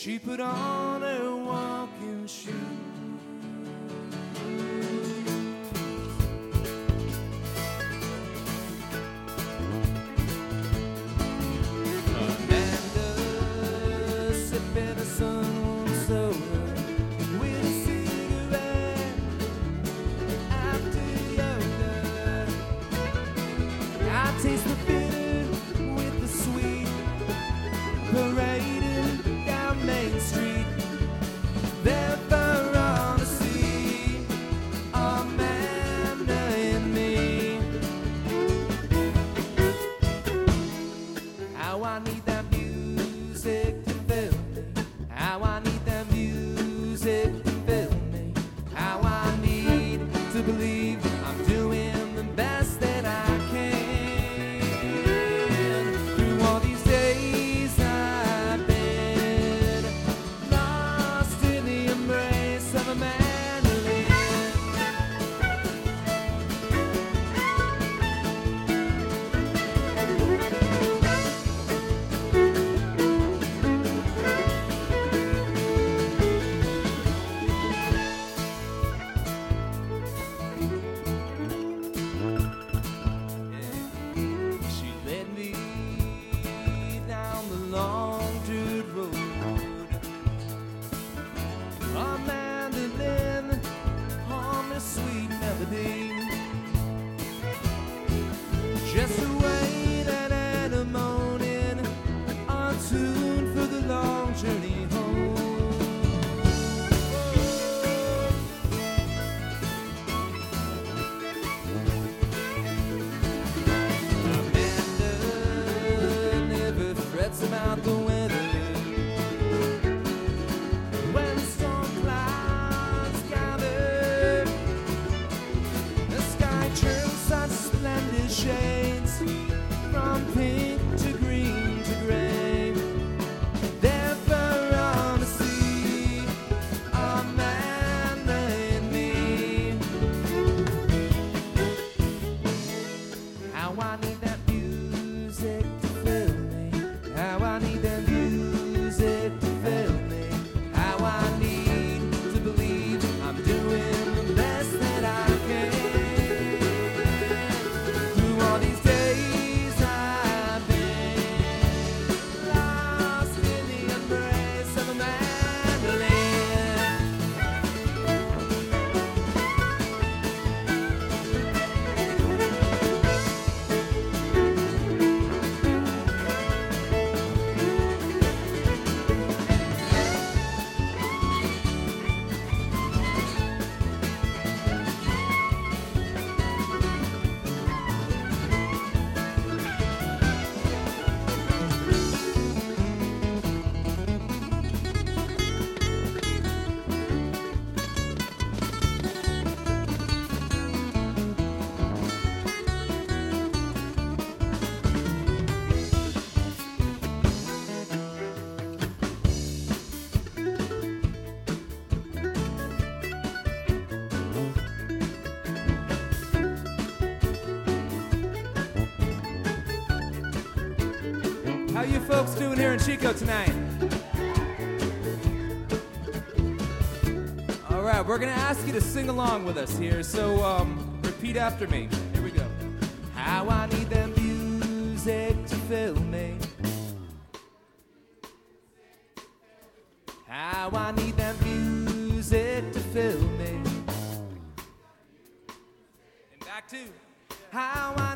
She put on her walking shoes. Amanda sipping a sun soda with a cigarette after yoga. I taste the bitter with the sweet, parading down Main Street. There for all to see, Amanda and me. How I need that music to fill me. How I need that music to fill me. How I need to believe I'm doing the best that I can. Through all these days I've been lost in the embrace of a mandolin. She led me down the long dirt road. A mandolin hum a sweet melody, just the way that at a morning are tuned for the long journey home. Amanda never frets about the weather. When storm clouds gather, the sky turns such splendid shades, from pink to green to gray. There for all to see, Amanda and me. How I need that music to fill me. How I need that music to fill me. How I need to believe I'm doing the best that I can. Through all these days I've been lost in the embrace of a mandolin. How you folks doing here in Chico tonight? All right, we're gonna ask you to sing along with us here, so repeat after me. Here we go. How I need that music to fill me. How I need that music to fill me. And back to how I